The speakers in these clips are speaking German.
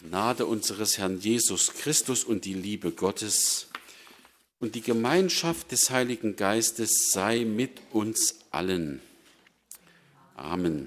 Gnade unseres Herrn Jesus Christus und die Liebe Gottes und die Gemeinschaft des Heiligen Geistes sei mit uns allen. Amen.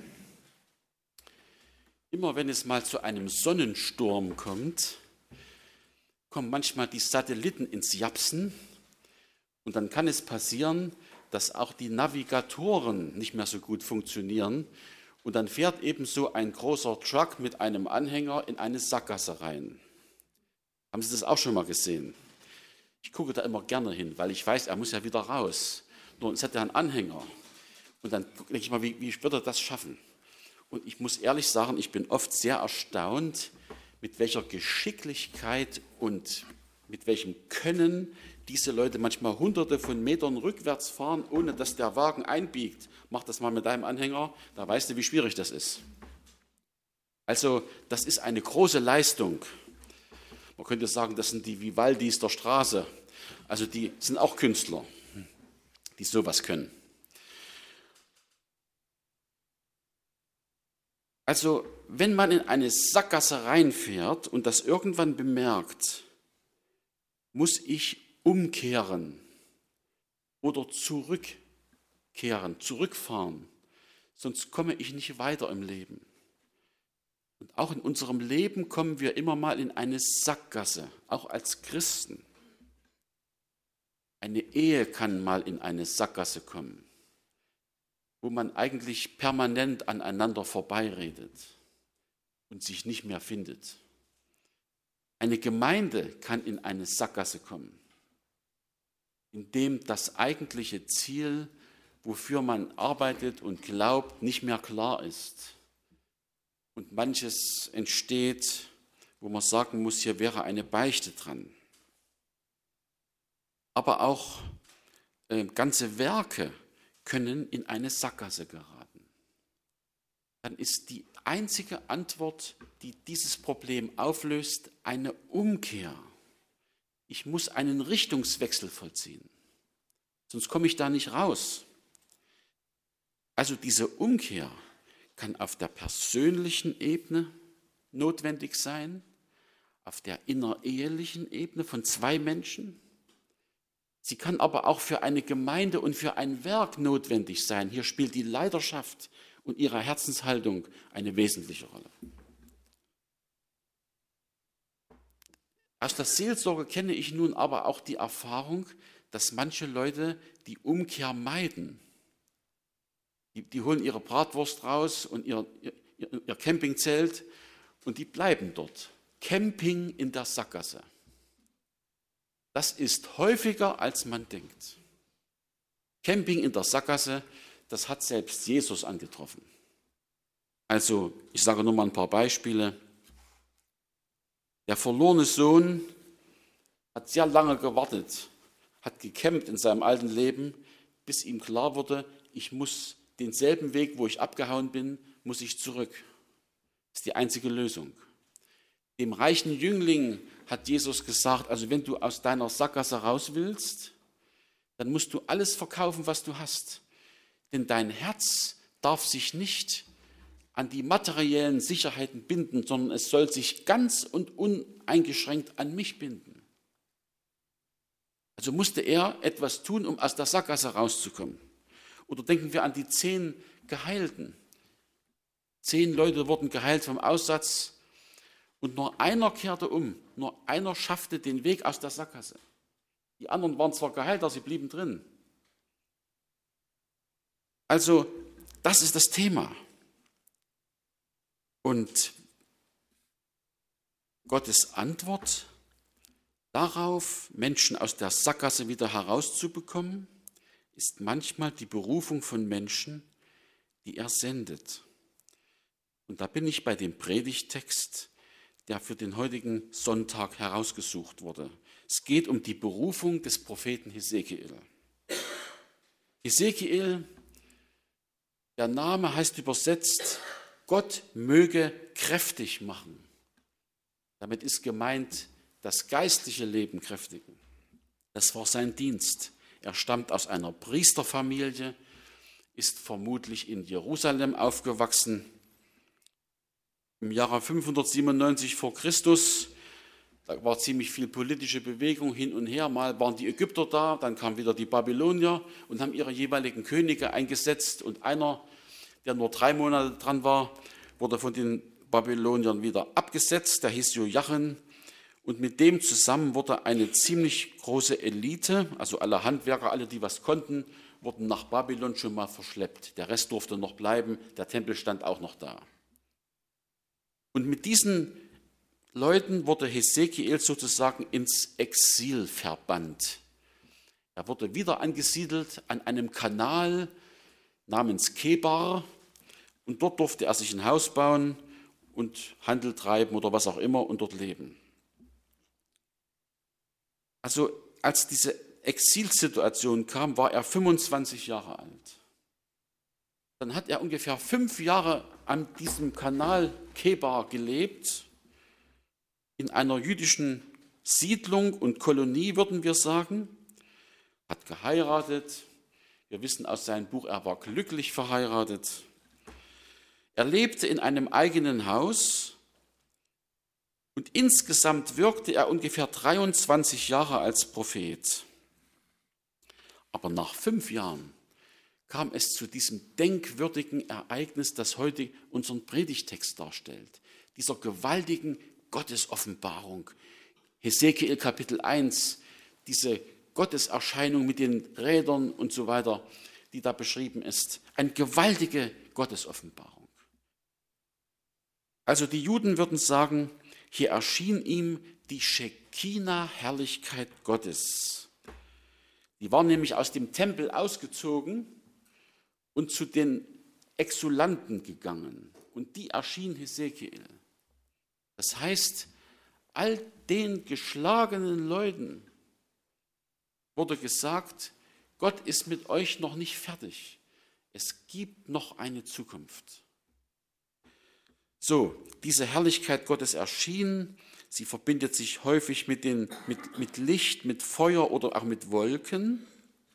Immer wenn es mal zu einem Sonnensturm kommt, kommen manchmal die Satelliten ins Japsen und dann kann es passieren, dass auch die Navigatoren nicht mehr so gut funktionieren und dann fährt eben so ein großer Truck mit einem Anhänger in eine Sackgasse rein. Haben Sie das auch schon mal gesehen? Ich gucke da immer gerne hin, weil ich weiß, er muss ja wieder raus. Nur es hat ja einen Anhänger. Und dann denke ich mal, wie wird er das schaffen? Und ich muss ehrlich sagen, ich bin oft sehr erstaunt, mit welcher Geschicklichkeit und mit welchem Können diese Leute manchmal hunderte von Metern rückwärts fahren, ohne dass der Wagen einbiegt. Mach das mal mit deinem Anhänger, da weißt du, wie schwierig das ist. Also das ist eine große Leistung. Man könnte sagen, das sind die Vivaldis der Straße. Also die sind auch Künstler, die sowas können. Also wenn man in eine Sackgasse reinfährt und das irgendwann bemerkt, muss ich umkehren oder zurückfahren, sonst komme ich nicht weiter im Leben. Und auch in unserem Leben kommen wir immer mal in eine Sackgasse, auch als Christen. Eine Ehe kann mal in eine Sackgasse kommen, wo man eigentlich permanent aneinander vorbeiredet und sich nicht mehr findet. Eine Gemeinde kann in eine Sackgasse kommen, in dem das eigentliche Ziel, wofür man arbeitet und glaubt, nicht mehr klar ist. Und manches entsteht, wo man sagen muss, hier wäre eine Beichte dran. Aber auch ganze Werke können in eine Sackgasse geraten. Dann ist die einzige Antwort, die dieses Problem auflöst, eine Umkehr. Ich muss einen Richtungswechsel vollziehen, sonst komme ich da nicht raus. Also diese Umkehr kann auf der persönlichen Ebene notwendig sein, auf der innerehelichen Ebene von zwei Menschen. Sie kann aber auch für eine Gemeinde und für ein Werk notwendig sein. Hier spielt die Leiterschaft und ihre Herzenshaltung eine wesentliche Rolle. Aus der Seelsorge kenne ich nun aber auch die Erfahrung, dass manche Leute die Umkehr meiden. Die holen ihre Bratwurst raus und ihr Campingzelt und die bleiben dort. Camping in der Sackgasse. Das ist häufiger, als man denkt. Camping in der Sackgasse, das hat selbst Jesus angetroffen. Also, ich sage nur mal ein paar Beispiele. Der verlorene Sohn hat sehr lange gewartet, hat gekämpft in seinem alten Leben, bis ihm klar wurde, ich muss denselben Weg, wo ich abgehauen bin, muss ich zurück. Das ist die einzige Lösung. Dem reichen Jüngling hat Jesus gesagt, also wenn du aus deiner Sackgasse raus willst, dann musst du alles verkaufen, was du hast. Denn dein Herz darf sich nicht an die materiellen Sicherheiten binden, sondern es soll sich ganz und uneingeschränkt an mich binden. Also musste er etwas tun, um aus der Sackgasse rauszukommen. Oder denken wir an die 10 Geheilten. 10 Leute wurden geheilt vom Aussatz und nur einer kehrte um. Nur einer schaffte den Weg aus der Sackgasse. Die anderen waren zwar geheilt, aber sie blieben drin. Also, das ist das Thema. Und Gottes Antwort darauf, Menschen aus der Sackgasse wieder herauszubekommen, ist manchmal die Berufung von Menschen, die er sendet. Und da bin ich bei dem Predigttext, der für den heutigen Sonntag herausgesucht wurde. Es geht um die Berufung des Propheten Hesekiel. Hesekiel, der Name heißt übersetzt, Gott möge kräftig machen. Damit ist gemeint, das geistliche Leben kräftigen. Das war sein Dienst. Er stammt aus einer Priesterfamilie, ist vermutlich in Jerusalem aufgewachsen Im Jahre 597 vor Christus, da war ziemlich viel politische Bewegung hin und her. Mal waren die Ägypter da, dann kamen wieder die Babylonier und haben ihre jeweiligen Könige eingesetzt. Und einer, der nur 3 Monate dran war, wurde von den Babyloniern wieder abgesetzt. Der hieß Joachim. Und mit dem zusammen wurde eine ziemlich große Elite, also alle Handwerker, alle, die was konnten, wurden nach Babylon schon mal verschleppt. Der Rest durfte noch bleiben, der Tempel stand auch noch da. Und mit diesen Leuten wurde Hesekiel sozusagen ins Exil verbannt. Er wurde wieder angesiedelt an einem Kanal namens Kebar und dort durfte er sich ein Haus bauen und Handel treiben oder was auch immer und dort leben. Also als diese Exilsituation kam, war er 25 Jahre alt. Dann hat er ungefähr 5 Jahre an diesem Kanal Kebar gelebt, in einer jüdischen Siedlung und Kolonie, würden wir sagen, hat geheiratet. Wir wissen aus seinem Buch, er war glücklich verheiratet. Er lebte in einem eigenen Haus und insgesamt wirkte er ungefähr 23 Jahre als Prophet. Aber nach 5 Jahren kam es zu diesem denkwürdigen Ereignis, das heute unseren Predigtext darstellt, dieser gewaltigen Gottesoffenbarung. Hesekiel Kapitel 1, diese Gotteserscheinung mit den Rädern und so weiter, die da beschrieben ist. Eine gewaltige Gottesoffenbarung. Also die Juden würden sagen, hier erschien ihm die Schekina-Herrlichkeit Gottes. Die war nämlich aus dem Tempel ausgezogen und zu den Exulanten gegangen. Und die erschien Hesekiel. Das heißt, all den geschlagenen Leuten wurde gesagt, Gott ist mit euch noch nicht fertig. Es gibt noch eine Zukunft. So, diese Herrlichkeit Gottes erschien. Sie verbindet sich häufig mit Licht, mit Feuer oder auch mit Wolken.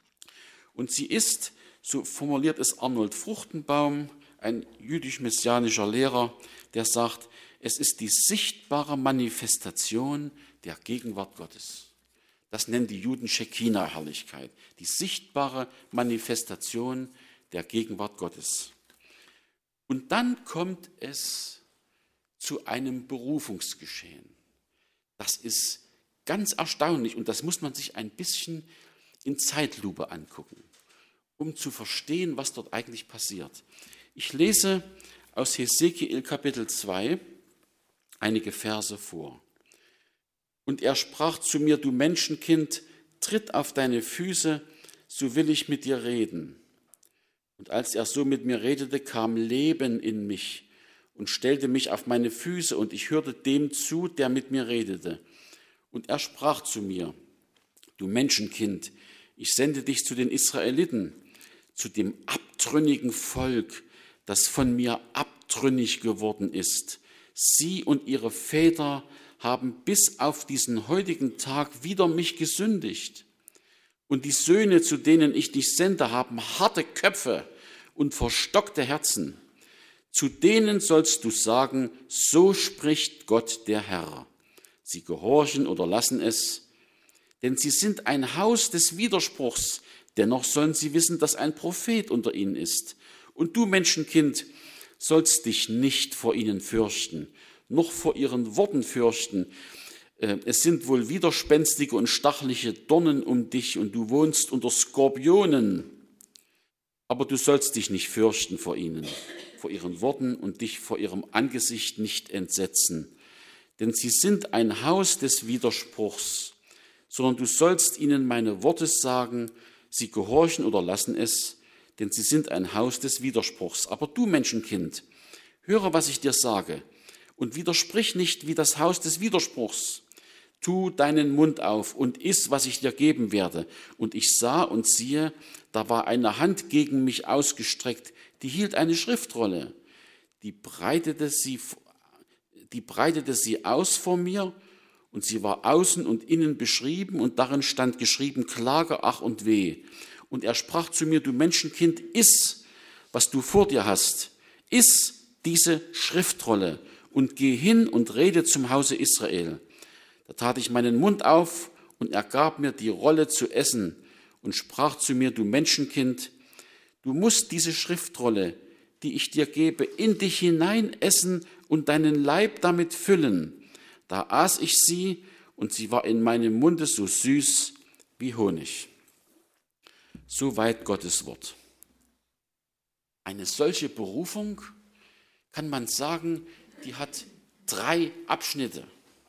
Und sie ist, so formuliert es Arnold Fruchtenbaum, ein jüdisch-messianischer Lehrer, der sagt, es ist die sichtbare Manifestation der Gegenwart Gottes. Das nennen die Juden Schekina-Herrlichkeit, die sichtbare Manifestation der Gegenwart Gottes. Und dann kommt es zu einem Berufungsgeschehen. Das ist ganz erstaunlich und das muss man sich ein bisschen in Zeitlupe angucken, um zu verstehen, was dort eigentlich passiert. Ich lese aus Hesekiel Kapitel 2 einige Verse vor. Und er sprach zu mir, du Menschenkind, tritt auf deine Füße, so will ich mit dir reden. Und als er so mit mir redete, kam Leben in mich und stellte mich auf meine Füße, und ich hörte dem zu, der mit mir redete. Und er sprach zu mir, du Menschenkind, ich sende dich zu den Israeliten, zu dem abtrünnigen Volk, das von mir abtrünnig geworden ist. Sie und ihre Väter haben bis auf diesen heutigen Tag wider mich gesündigt. Und die Söhne, zu denen ich dich sende, haben harte Köpfe und verstockte Herzen. Zu denen sollst du sagen, so spricht Gott der Herr. Sie gehorchen oder lassen es, denn sie sind ein Haus des Widerspruchs. Dennoch sollen sie wissen, dass ein Prophet unter ihnen ist. Und du, Menschenkind, sollst dich nicht vor ihnen fürchten, noch vor ihren Worten fürchten. Es sind wohl widerspenstige und stachliche Dornen um dich und du wohnst unter Skorpionen. Aber du sollst dich nicht fürchten vor ihnen, vor ihren Worten und dich vor ihrem Angesicht nicht entsetzen. Denn sie sind ein Haus des Widerspruchs, sondern du sollst ihnen meine Worte sagen, sie gehorchen oder lassen es, denn sie sind ein Haus des Widerspruchs. Aber du, Menschenkind, höre, was ich dir sage, und widersprich nicht wie das Haus des Widerspruchs. Tu deinen Mund auf und iss, was ich dir geben werde. Und ich sah und siehe, da war eine Hand gegen mich ausgestreckt, die hielt eine Schriftrolle. Die breitete sie aus vor mir, und sie war außen und innen beschrieben, und darin stand geschrieben, Klage, Ach und Weh. Und er sprach zu mir, du Menschenkind, iss, was du vor dir hast, iss diese Schriftrolle und geh hin und rede zum Hause Israel. Da tat ich meinen Mund auf und er gab mir die Rolle zu essen und sprach zu mir, du Menschenkind, du musst diese Schriftrolle, die ich dir gebe, in dich hinein essen und deinen Leib damit füllen. Da aß ich sie und sie war in meinem Munde so süß wie Honig. Soweit Gottes Wort. Eine solche Berufung, kann man sagen, die hat 3 Abschnitte.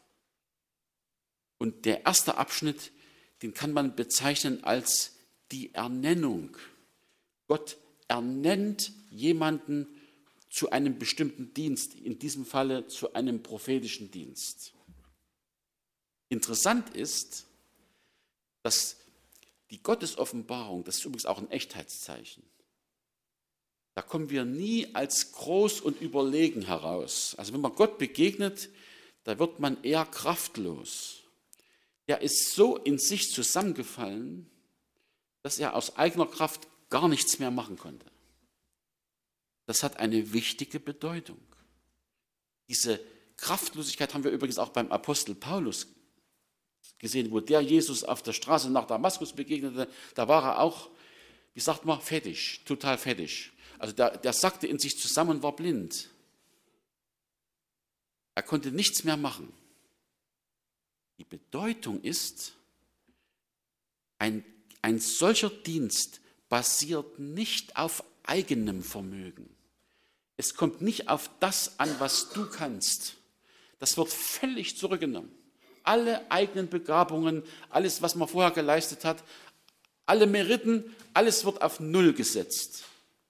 Und der erste Abschnitt, den kann man bezeichnen als die Ernennung. Gott ernennt jemanden zu einem bestimmten Dienst, in diesem Falle zu einem prophetischen Dienst. Interessant ist, dass die Gottesoffenbarung, das ist übrigens auch ein Echtheitszeichen, da kommen wir nie als groß und überlegen heraus. Also wenn man Gott begegnet, da wird man eher kraftlos. Er ist so in sich zusammengefallen, dass er aus eigener Kraft gar nichts mehr machen konnte. Das hat eine wichtige Bedeutung. Diese Kraftlosigkeit haben wir übrigens auch beim Apostel Paulus gesehen, wo der Jesus auf der Straße nach Damaskus begegnete. Da war er auch, wie sagt man, fettig, total fettig. Also der sackte in sich zusammen und war blind. Er konnte nichts mehr machen. Die Bedeutung ist, ein solcher Dienst basiert nicht auf eigenem Vermögen. Es kommt nicht auf das an, was du kannst. Das wird völlig zurückgenommen. Alle eigenen Begabungen, alles, was man vorher geleistet hat, alle Meriten, alles wird auf Null gesetzt.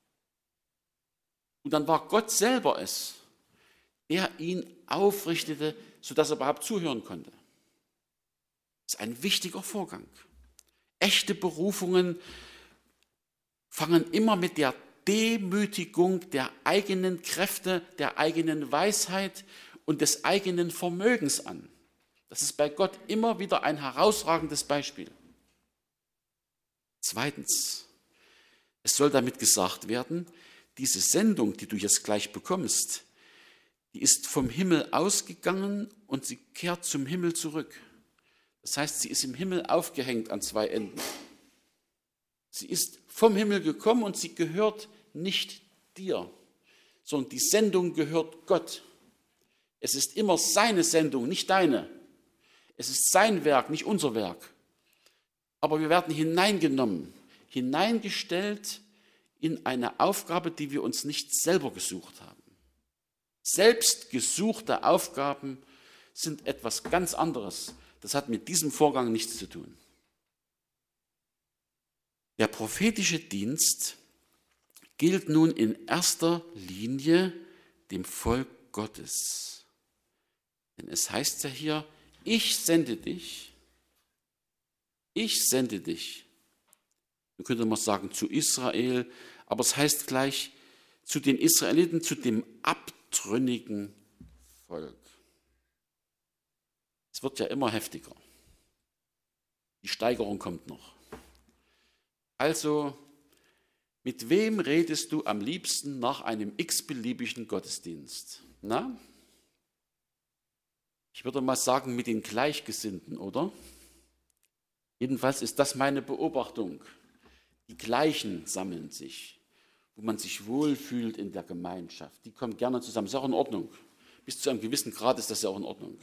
Und dann war Gott selber es, der ihn aufrichtete, sodass er überhaupt zuhören konnte. Das ist ein wichtiger Vorgang. Echte Berufungen fangen immer mit der Demütigung der eigenen Kräfte, der eigenen Weisheit und des eigenen Vermögens an. Das ist bei Gott immer wieder ein herausragendes Beispiel. Zweitens, es soll damit gesagt werden, diese Sendung, die du jetzt gleich bekommst, die ist vom Himmel ausgegangen und sie kehrt zum Himmel zurück. Das heißt, sie ist im Himmel aufgehängt an 2 Enden. Sie ist vom Himmel gekommen und sie gehört nicht dir, sondern die Sendung gehört Gott. Es ist immer seine Sendung, nicht deine. Es ist sein Werk, nicht unser Werk. Aber wir werden hineingenommen, hineingestellt in eine Aufgabe, die wir uns nicht selber gesucht haben. Selbstgesuchte Aufgaben sind etwas ganz anderes. Das hat mit diesem Vorgang nichts zu tun. Der prophetische Dienst gilt nun in erster Linie dem Volk Gottes. Denn es heißt ja hier, ich sende dich. Ich sende dich. Man könnte mal sagen zu Israel, aber es heißt gleich zu den Israeliten, zu dem abtrünnigen Volk. Es wird ja immer heftiger. Die Steigerung kommt noch. Also, mit wem redest du am liebsten nach einem x-beliebigen Gottesdienst? Na? Ich würde mal sagen, mit den Gleichgesinnten, oder? Jedenfalls ist das meine Beobachtung. Die Gleichen sammeln sich, wo man sich wohlfühlt in der Gemeinschaft. Die kommen gerne zusammen. Das ist auch in Ordnung. Bis zu einem gewissen Grad ist das ja auch in Ordnung.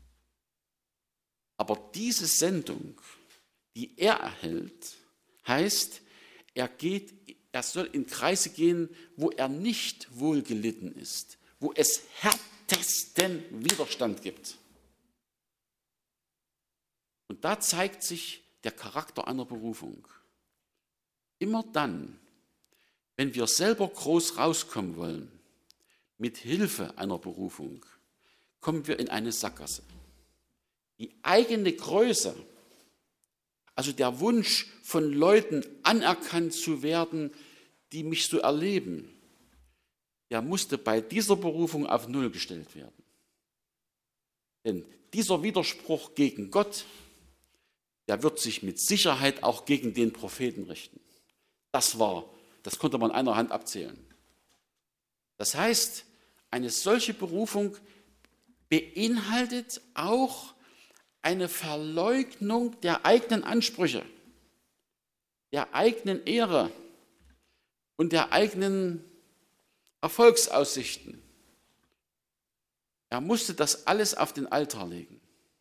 Aber diese Sendung, die er erhält, heißt, er soll in Kreise gehen, wo er nicht wohlgelitten ist, wo es härtesten Widerstand gibt. Und da zeigt sich der Charakter einer Berufung. Immer dann, wenn wir selber groß rauskommen wollen, mit Hilfe einer Berufung, kommen wir in eine Sackgasse. Die eigene Größe, also der Wunsch von Leuten anerkannt zu werden, die mich so erleben, der musste bei dieser Berufung auf Null gestellt werden. Denn dieser Widerspruch gegen Gott, der wird sich mit Sicherheit auch gegen den Propheten richten. Das konnte man an einer Hand abzählen. Das heißt, eine solche Berufung beinhaltet auch eine Verleugnung der eigenen Ansprüche, der eigenen Ehre und der eigenen Erfolgsaussichten. Er musste das alles auf den Altar legen.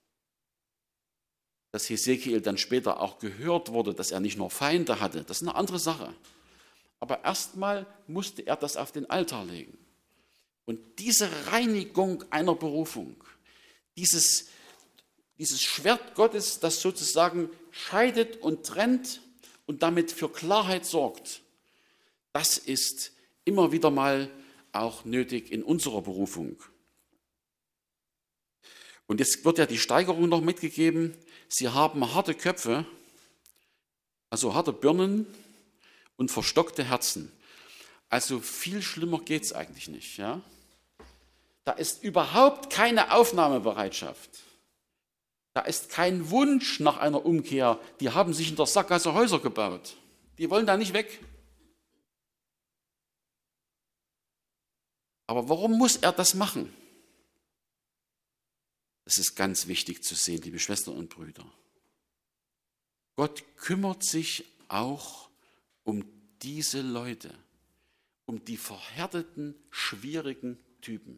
Dass Hesekiel dann später auch gehört wurde, dass er nicht nur Feinde hatte, das ist eine andere Sache. Aber erstmal musste er das auf den Altar legen. Und diese Reinigung einer Berufung, dieses Schwert Gottes, das sozusagen scheidet und trennt und damit für Klarheit sorgt, das ist immer wieder mal auch nötig in unserer Berufung. Und jetzt wird ja die Steigerung noch mitgegeben. Sie haben harte Köpfe, also harte Birnen und verstockte Herzen. Also viel schlimmer geht es eigentlich nicht. Ja? Da ist überhaupt keine Aufnahmebereitschaft. Da ist kein Wunsch nach einer Umkehr. Die haben sich in der Sackgasse Häuser gebaut. Die wollen da nicht weg. Aber warum muss er das machen? Das ist ganz wichtig zu sehen, liebe Schwestern und Brüder. Gott kümmert sich auch um diese Leute, um die verhärteten, schwierigen Typen.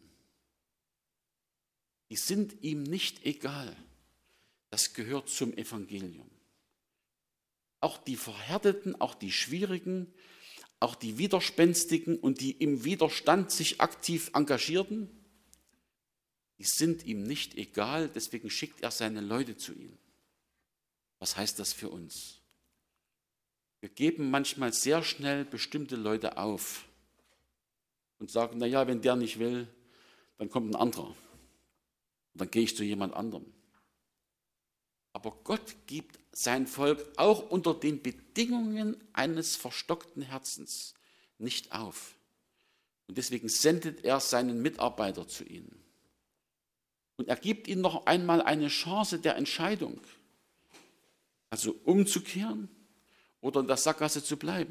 Die sind ihm nicht egal. Das gehört zum Evangelium. Auch die Verhärteten, auch die Schwierigen, auch die Widerspenstigen und die im Widerstand sich aktiv engagierten, die sind ihm nicht egal, deswegen schickt er seine Leute zu ihnen. Was heißt das für uns? Wir geben manchmal sehr schnell bestimmte Leute auf und sagen, naja, wenn der nicht will, dann kommt ein anderer. Und dann gehe ich zu jemand anderem. Aber Gott gibt sein Volk auch unter den Bedingungen eines verstockten Herzens nicht auf. Und deswegen sendet er seinen Mitarbeiter zu ihnen. Und er gibt ihnen noch einmal eine Chance der Entscheidung. Also umzukehren oder in der Sackgasse zu bleiben.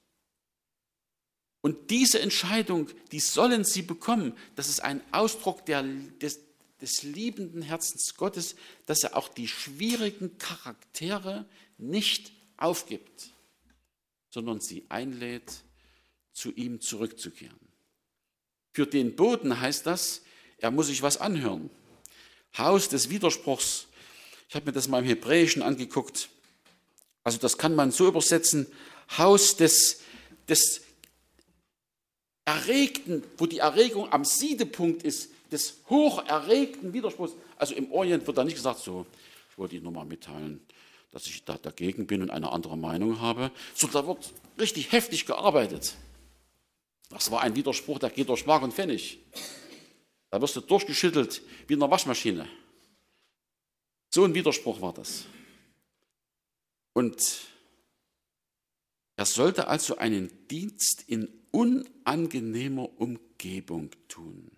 Und diese Entscheidung, die sollen sie bekommen. Das ist ein Ausdruck des liebenden Herzens Gottes, dass er auch die schwierigen Charaktere nicht aufgibt, sondern sie einlädt, zu ihm zurückzukehren. Für den Boten heißt das, er muss sich was anhören. Haus des Widerspruchs. Ich habe mir das mal im Hebräischen angeguckt. Also das kann man so übersetzen, Haus des Erregten, wo die Erregung am Siedepunkt ist, des hocherregten Widerspruchs. Also im Orient wird da nicht gesagt, so, ich wollte Ihnen nur mal mitteilen, dass ich da dagegen bin und eine andere Meinung habe, sondern da wird richtig heftig gearbeitet. Das war ein Widerspruch, der geht durch Mark und Pfennig. Da wirst du durchgeschüttelt wie in einer Waschmaschine. So ein Widerspruch war das. Und er sollte also einen Dienst in unangenehmer Umgebung tun.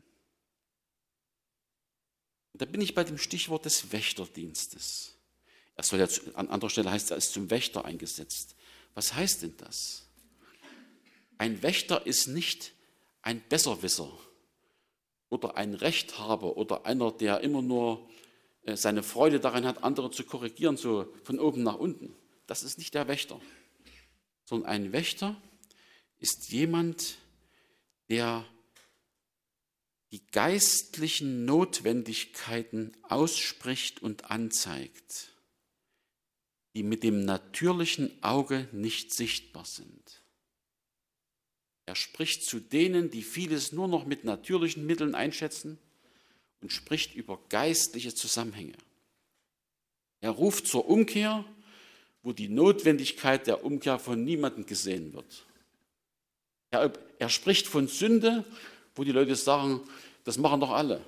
Und da bin ich bei dem Stichwort des Wächterdienstes. Er soll jetzt, an anderer Stelle heißt er, ist zum Wächter eingesetzt. Was heißt denn das? Ein Wächter ist nicht ein Besserwisser oder ein Rechthaber oder einer, der immer nur seine Freude daran hat, andere zu korrigieren, so von oben nach unten. Das ist nicht der Wächter. Sondern ein Wächter ist jemand, der die geistlichen Notwendigkeiten ausspricht und anzeigt, die mit dem natürlichen Auge nicht sichtbar sind. Er spricht zu denen, die vieles nur noch mit natürlichen Mitteln einschätzen und spricht über geistliche Zusammenhänge. Er ruft zur Umkehr, wo die Notwendigkeit der Umkehr von niemandem gesehen wird. Er spricht von Sünde, wo die Leute sagen, das machen doch alle.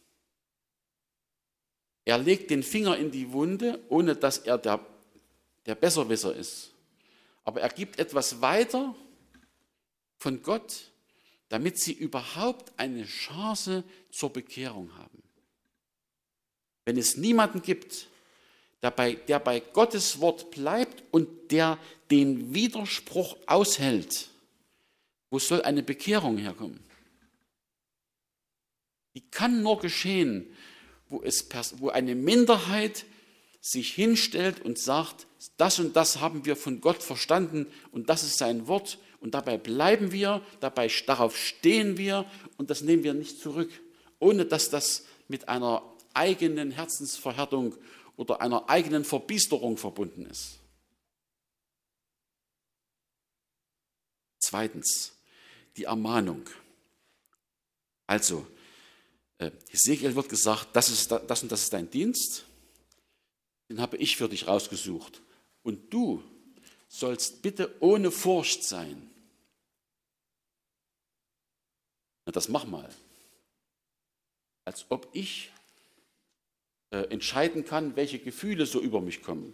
Er legt den Finger in die Wunde, ohne dass er der Besserwisser ist. Aber er gibt etwas weiter von Gott, damit sie überhaupt eine Chance zur Bekehrung haben. Wenn es niemanden gibt, der bei Gottes Wort bleibt und der den Widerspruch aushält, wo soll eine Bekehrung herkommen? Die kann nur geschehen, wo eine Minderheit sich hinstellt und sagt, das und das haben wir von Gott verstanden und das ist sein Wort und dabei bleiben wir, darauf stehen wir und das nehmen wir nicht zurück, ohne dass das mit einer eigenen Herzensverhärtung oder einer eigenen Verbiesterung verbunden ist. Zweitens, die Ermahnung. Also, Hesekiel wird gesagt, das und das ist dein Dienst, den habe ich für dich rausgesucht. Und du sollst bitte ohne Furcht sein. Na, das mach mal. Als ob ich entscheiden kann, welche Gefühle so über mich kommen.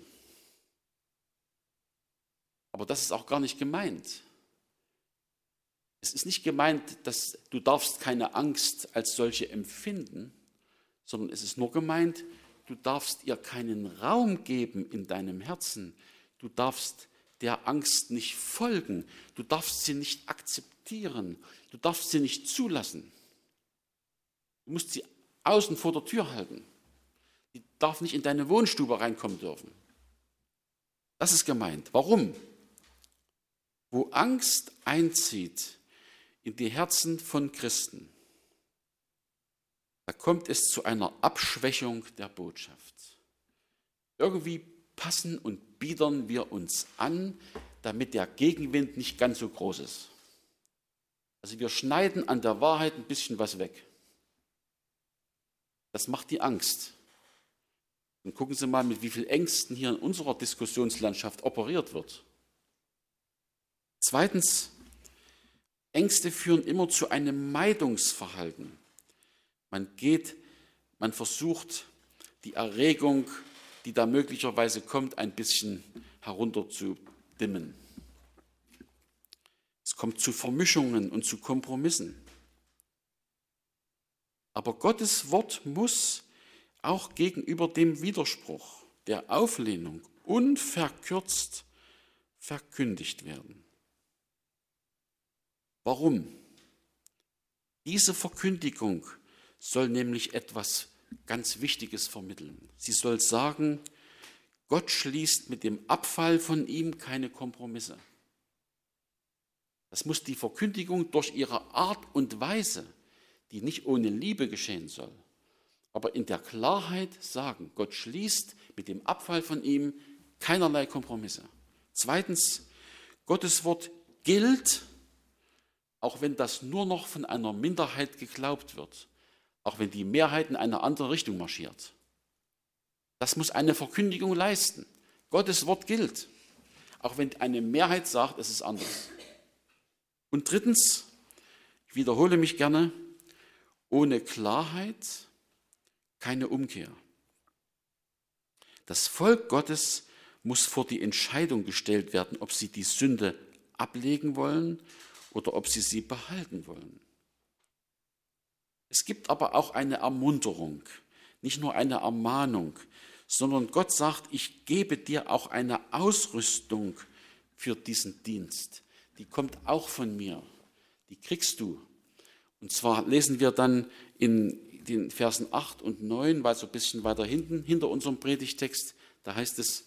Aber das ist auch gar nicht gemeint. Es ist nicht gemeint, dass du darfst keine Angst als solche empfinden, sondern es ist nur gemeint, du darfst ihr keinen Raum geben in deinem Herzen. Du darfst der Angst nicht folgen. Du darfst sie nicht akzeptieren. Du darfst sie nicht zulassen. Du musst sie außen vor der Tür halten. Die darf nicht in deine Wohnstube reinkommen dürfen. Das ist gemeint. Warum? Wo Angst einzieht in die Herzen von Christen, da kommt es zu einer Abschwächung der Botschaft. Irgendwie passen und biedern wir uns an, damit der Gegenwind nicht ganz so groß ist. Also wir schneiden an der Wahrheit ein bisschen was weg. Das macht die Angst. Und gucken Sie mal, mit wie vielen Ängsten hier in unserer Diskussionslandschaft operiert wird. Zweitens, Ängste führen immer zu einem Meidungsverhalten. Man versucht, die Erregung, die da möglicherweise kommt, ein bisschen herunterzudimmen. Es kommt zu Vermischungen und zu Kompromissen. Aber Gottes Wort muss auch gegenüber dem Widerspruch, der Auflehnung unverkürzt verkündigt werden. Warum? Diese Verkündigung soll nämlich etwas ganz Wichtiges vermitteln. Sie soll sagen, Gott schließt mit dem Abfall von ihm keine Kompromisse. Das muss die Verkündigung durch ihre Art und Weise, die nicht ohne Liebe geschehen soll, aber in der Klarheit sagen, Gott schließt mit dem Abfall von ihm keinerlei Kompromisse. Zweitens, Gottes Wort gilt, auch wenn das nur noch von einer Minderheit geglaubt wird, auch wenn die Mehrheit in eine andere Richtung marschiert. Das muss eine Verkündigung leisten. Gottes Wort gilt, auch wenn eine Mehrheit sagt, es ist anders. Und drittens, ich wiederhole mich gerne, ohne Klarheit keine Umkehr. Das Volk Gottes muss vor die Entscheidung gestellt werden, ob sie die Sünde ablegen wollen oder ob sie behalten wollen. Es gibt aber auch eine Ermunterung, nicht nur eine Ermahnung, sondern Gott sagt, ich gebe dir auch eine Ausrüstung für diesen Dienst. Die kommt auch von mir, die kriegst du. Und zwar lesen wir dann in den Versen 8 und 9, weil so ein bisschen weiter hinter unserem Predigtext, da heißt es,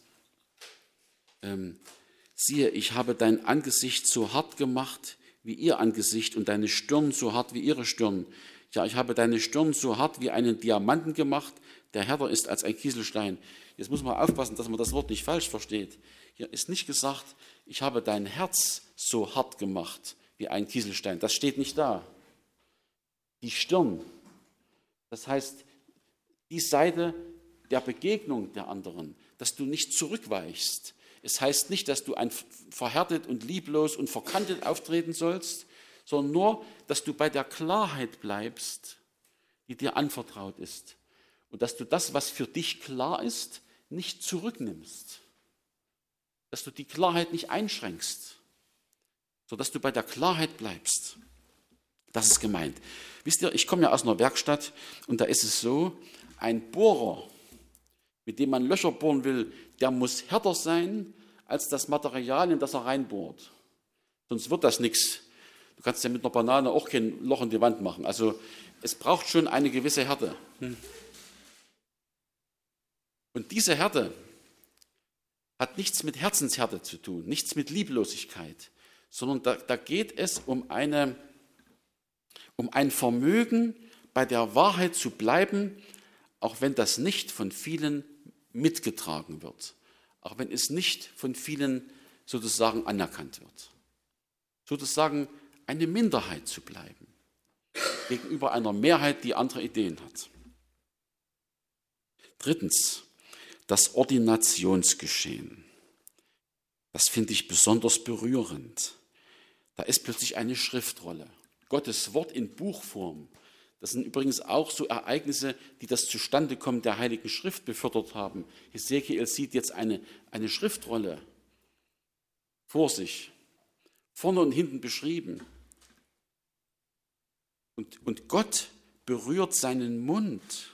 siehe, ich habe dein Angesicht so hart gemacht wie ihr Angesicht und deine Stirn so hart wie ihre Stirn. Ja, ich habe deine Stirn so hart wie einen Diamanten gemacht, der härter ist als ein Kieselstein. Jetzt muss man aufpassen, dass man das Wort nicht falsch versteht. Hier ist nicht gesagt, ich habe dein Herz so hart gemacht wie ein Kieselstein. Das steht nicht da. Die Stirn, das heißt die Seite der Begegnung der anderen, dass du nicht zurückweichst. Es heißt nicht, dass du verhärtet und lieblos und verkantet auftreten sollst, sondern nur, dass du bei der Klarheit bleibst, die dir anvertraut ist. Und dass du das, was für dich klar ist, nicht zurücknimmst. Dass du die Klarheit nicht einschränkst, sodass du bei der Klarheit bleibst. Das ist gemeint. Wisst ihr, ich komme ja aus einer Werkstatt und da ist es so, ein Bohrer, mit dem man Löcher bohren will, der muss härter sein als das Material, in das er reinbohrt. Sonst wird das nichts. Du kannst ja mit einer Banane auch kein Loch in die Wand machen. Also es braucht schon eine gewisse Härte. Und diese Härte hat nichts mit Herzenshärte zu tun, nichts mit Lieblosigkeit, sondern da geht es um ein Vermögen, bei der Wahrheit zu bleiben, auch wenn das nicht von vielen mitgetragen wird, auch wenn es nicht von vielen sozusagen anerkannt wird. Sozusagen eine Minderheit zu bleiben gegenüber einer Mehrheit, die andere Ideen hat. Drittens, das Ordinationsgeschehen. Das finde ich besonders berührend. Da ist plötzlich eine Schriftrolle. Gottes Wort in Buchform. Das sind übrigens auch so Ereignisse, die das Zustandekommen der Heiligen Schrift befördert haben. Hesekiel sieht jetzt eine Schriftrolle vor sich, vorne und hinten beschrieben. Und Gott berührt seinen Mund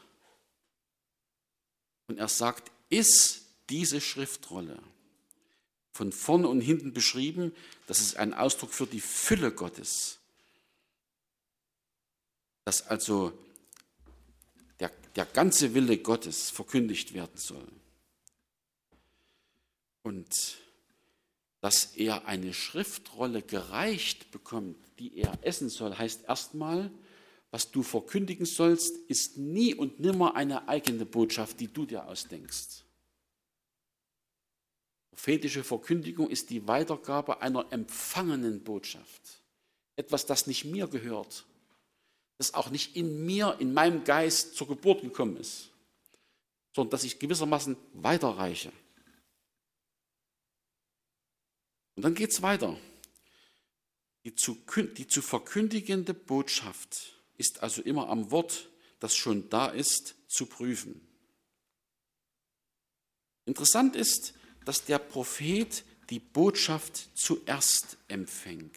und er sagt, iss diese Schriftrolle. Von vorne und hinten beschrieben, das ist ein Ausdruck für die Fülle Gottes. Dass also der ganze Wille Gottes verkündigt werden soll. Und dass er eine Schriftrolle gereicht bekommt, die er essen soll, heißt erstmal, was du verkündigen sollst, ist nie und nimmer eine eigene Botschaft, die du dir ausdenkst. Prophetische Verkündigung ist die Weitergabe einer empfangenen Botschaft. Etwas, das nicht mir gehört, das auch nicht in mir, in meinem Geist zur Geburt gekommen ist, sondern dass ich gewissermaßen weiterreiche. Und dann geht es weiter. Die zu verkündigende Botschaft ist also immer am Wort, das schon da ist, zu prüfen. Interessant ist, dass der Prophet die Botschaft zuerst empfängt.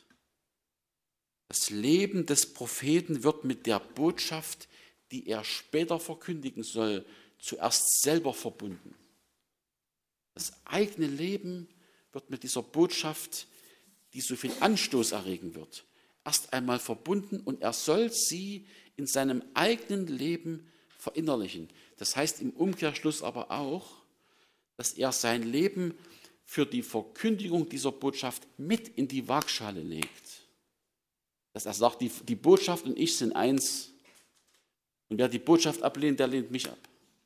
Das Leben des Propheten wird mit der Botschaft, die er später verkündigen soll, zuerst selber verbunden. Das eigene Leben wird mit dieser Botschaft, die so viel Anstoß erregen wird, erst einmal verbunden und er soll sie in seinem eigenen Leben verinnerlichen. Das heißt im Umkehrschluss aber auch, dass er sein Leben für die Verkündigung dieser Botschaft mit in die Waagschale legt. Dass er sagt, die Botschaft und ich sind eins und wer die Botschaft ablehnt, der lehnt mich ab.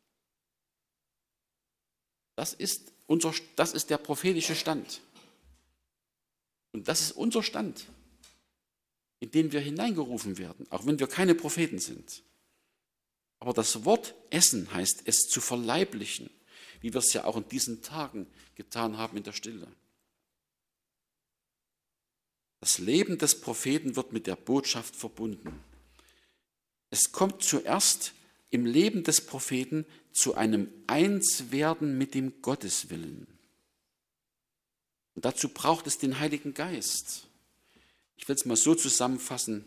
Das ist der prophetische Stand. Und das ist unser Stand, in den wir hineingerufen werden, auch wenn wir keine Propheten sind. Aber das Wort Essen heißt es zu verleiblichen, wie wir es ja auch in diesen Tagen getan haben in der Stille. Das Leben des Propheten wird mit der Botschaft verbunden. Es kommt zuerst im Leben des Propheten zu einem Einswerden mit dem Gotteswillen. Und dazu braucht es den Heiligen Geist. Ich will es mal so zusammenfassen.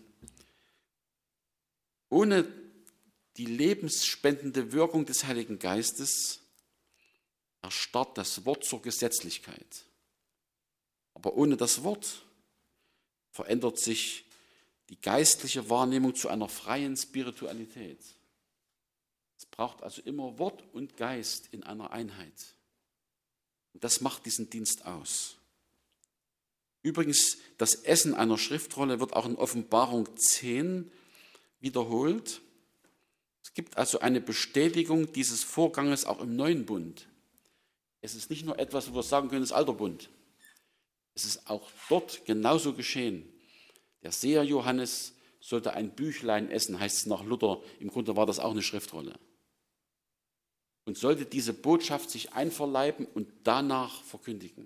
Ohne die lebensspendende Wirkung des Heiligen Geistes erstarrt das Wort zur Gesetzlichkeit. Aber ohne das Wort verändert sich die geistliche Wahrnehmung zu einer freien Spiritualität. Es braucht also immer Wort und Geist in einer Einheit. Und das macht diesen Dienst aus. Übrigens, das Essen einer Schriftrolle wird auch in Offenbarung 10 wiederholt. Es gibt also eine Bestätigung dieses Vorganges auch im Neuen Bund. Es ist nicht nur etwas, wo wir sagen können, das Alter Bund. Es ist auch dort genauso geschehen. Der Seher Johannes sollte ein Büchlein essen, heißt es nach Luther. Im Grunde war das auch eine Schriftrolle. Und sollte diese Botschaft sich einverleiben und danach verkündigen.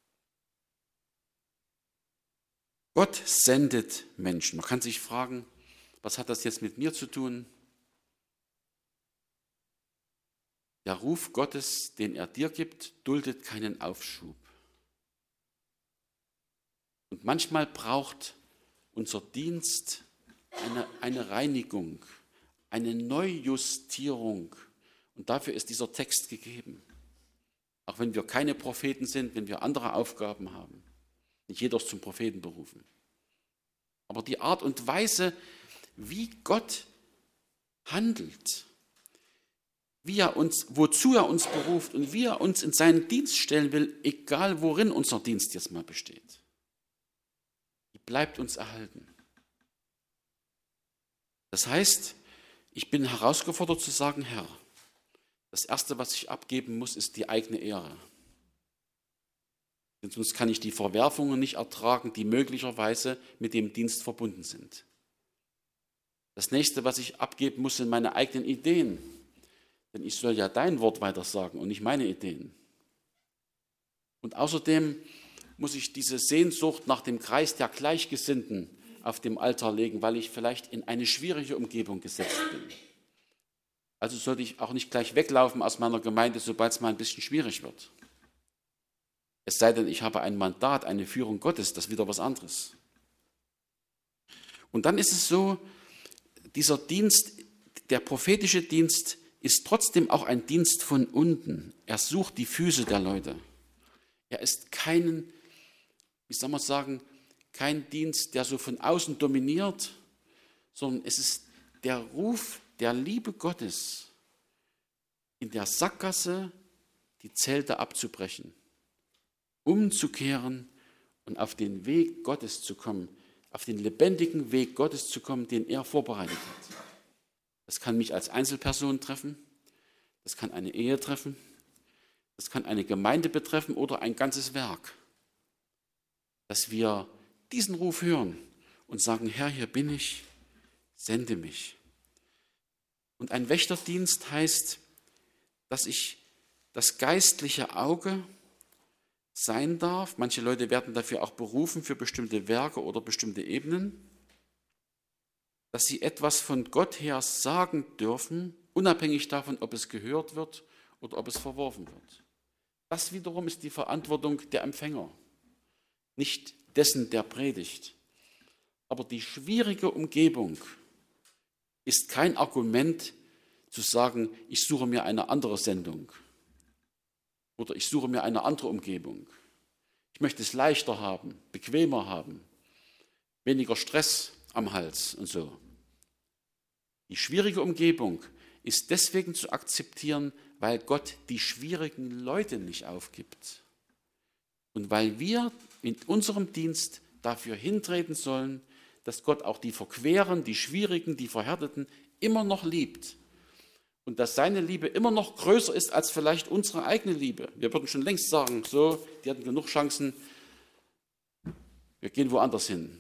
Gott sendet Menschen. Man kann sich fragen, was hat das jetzt mit mir zu tun? Der Ruf Gottes, den er dir gibt, duldet keinen Aufschub. Und manchmal braucht unser Dienst eine Reinigung, eine Neujustierung. Und dafür ist dieser Text gegeben. Auch wenn wir keine Propheten sind, wenn wir andere Aufgaben haben. Nicht jeder ist zum Propheten berufen. Aber die Art und Weise, wie Gott handelt, wozu er uns beruft und wie er uns in seinen Dienst stellen will, egal worin unser Dienst jetzt mal besteht. Die bleibt uns erhalten. Das heißt, ich bin herausgefordert zu sagen, Herr, das Erste, was ich abgeben muss, ist die eigene Ehre. Denn sonst kann ich die Verwerfungen nicht ertragen, die möglicherweise mit dem Dienst verbunden sind. Das Nächste, was ich abgeben muss, sind meine eigenen Ideen. Denn ich soll ja dein Wort weitersagen und nicht meine Ideen. Und außerdem muss ich diese Sehnsucht nach dem Kreis der Gleichgesinnten auf dem Altar legen, weil ich vielleicht in eine schwierige Umgebung gesetzt bin. Also sollte ich auch nicht gleich weglaufen aus meiner Gemeinde, sobald es mal ein bisschen schwierig wird. Es sei denn, ich habe ein Mandat, eine Führung Gottes, das ist wieder was anderes. Und dann ist es so, dieser Dienst, der prophetische Dienst, ist trotzdem auch ein Dienst von unten. Er sucht die Füße der Leute. Er ist kein Dienst, der so von außen dominiert, sondern es ist der Ruf der Liebe Gottes, in der Sackgasse die Zelte abzubrechen, umzukehren und auf den Weg Gottes zu kommen, auf den lebendigen Weg Gottes zu kommen, den er vorbereitet hat. Das kann mich als Einzelperson treffen, das kann eine Ehe treffen, das kann eine Gemeinde betreffen oder ein ganzes Werk. Dass wir diesen Ruf hören und sagen, Herr, hier bin ich, sende mich. Und ein Wächterdienst heißt, dass ich das geistliche Auge sein darf. Manche Leute werden dafür auch berufen für bestimmte Werke oder bestimmte Ebenen, dass sie etwas von Gott her sagen dürfen, unabhängig davon, ob es gehört wird oder ob es verworfen wird. Das wiederum ist die Verantwortung der Empfänger, nicht dessen, der predigt. Aber die schwierige Umgebung ist kein Argument zu sagen, ich suche mir eine andere Sendung oder ich suche mir eine andere Umgebung. Ich möchte es leichter haben, bequemer haben, weniger Stress am Hals und so. Die schwierige Umgebung ist deswegen zu akzeptieren, weil Gott die schwierigen Leute nicht aufgibt. Und weil wir in unserem Dienst dafür hintreten sollen, dass Gott auch die Verqueren, die Schwierigen, die Verhärteten immer noch liebt. Und dass seine Liebe immer noch größer ist als vielleicht unsere eigene Liebe. Wir würden schon längst sagen, so, die hatten genug Chancen, wir gehen woanders hin.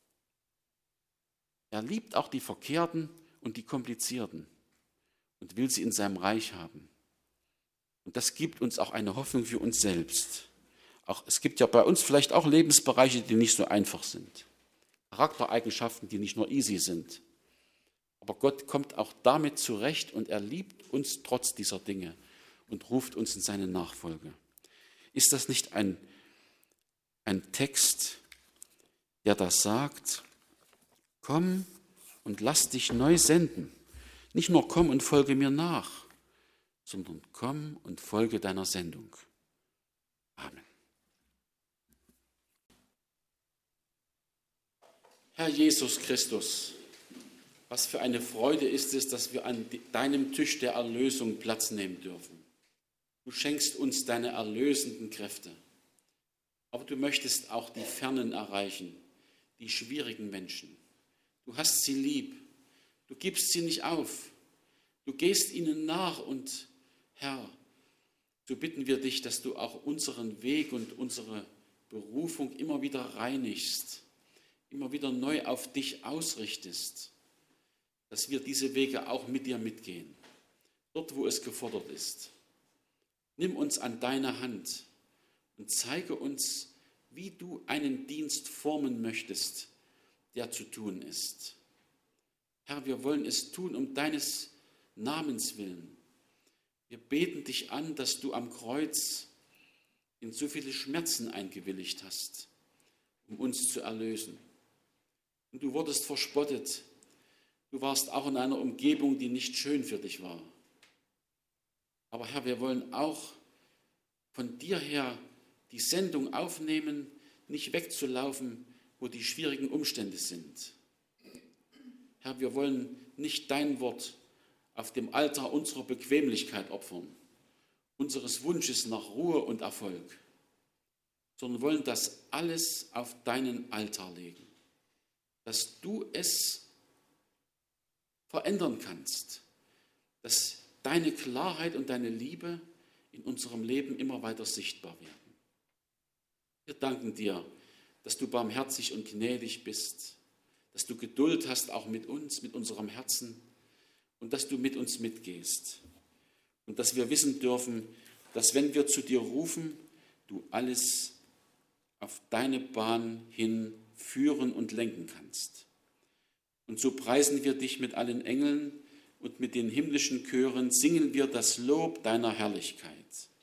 Er liebt auch die Verkehrten und die Komplizierten und will sie in seinem Reich haben. Und das gibt uns auch eine Hoffnung für uns selbst. Es gibt ja bei uns vielleicht auch Lebensbereiche, die nicht so einfach sind. Charaktereigenschaften, die nicht nur easy sind. Aber Gott kommt auch damit zurecht und er liebt uns trotz dieser Dinge und ruft uns in seine Nachfolge. Ist das nicht ein Text, der das sagt? Komm und lass dich neu senden. Nicht nur komm und folge mir nach, sondern komm und folge deiner Sendung. Amen. Herr Jesus Christus, was für eine Freude ist es, dass wir an deinem Tisch der Erlösung Platz nehmen dürfen. Du schenkst uns deine erlösenden Kräfte. Aber du möchtest auch die Fernen erreichen, die schwierigen Menschen. Du hast sie lieb. Du gibst sie nicht auf. Du gehst ihnen nach und Herr, so bitten wir dich, dass du auch unseren Weg und unsere Berufung immer wieder reinigst, immer wieder neu auf dich ausrichtest, dass wir diese Wege auch mit dir mitgehen, dort, wo es gefordert ist. Nimm uns an deine Hand und zeige uns, wie du einen Dienst formen möchtest, der zu tun ist. Herr, wir wollen es tun um deines Namens willen. Wir beten dich an, dass du am Kreuz in so viele Schmerzen eingewilligt hast, um uns zu erlösen. Und du wurdest verspottet. Du warst auch in einer Umgebung, die nicht schön für dich war. Aber Herr, wir wollen auch von dir her die Sendung aufnehmen, nicht wegzulaufen, wo die schwierigen Umstände sind. Herr, wir wollen nicht dein Wort auf dem Altar unserer Bequemlichkeit opfern, unseres Wunsches nach Ruhe und Erfolg, sondern wollen das alles auf deinen Altar legen, dass du es verändern kannst, dass deine Klarheit und deine Liebe in unserem Leben immer weiter sichtbar werden. Wir danken dir, dass du barmherzig und gnädig bist, dass du Geduld hast auch mit uns, mit unserem Herzen und dass du mit uns mitgehst und dass wir wissen dürfen, dass wenn wir zu dir rufen, du alles auf deine Bahn hin führen und lenken kannst. Und so preisen wir dich mit allen Engeln und mit den himmlischen Chören, singen wir das Lob deiner Herrlichkeit.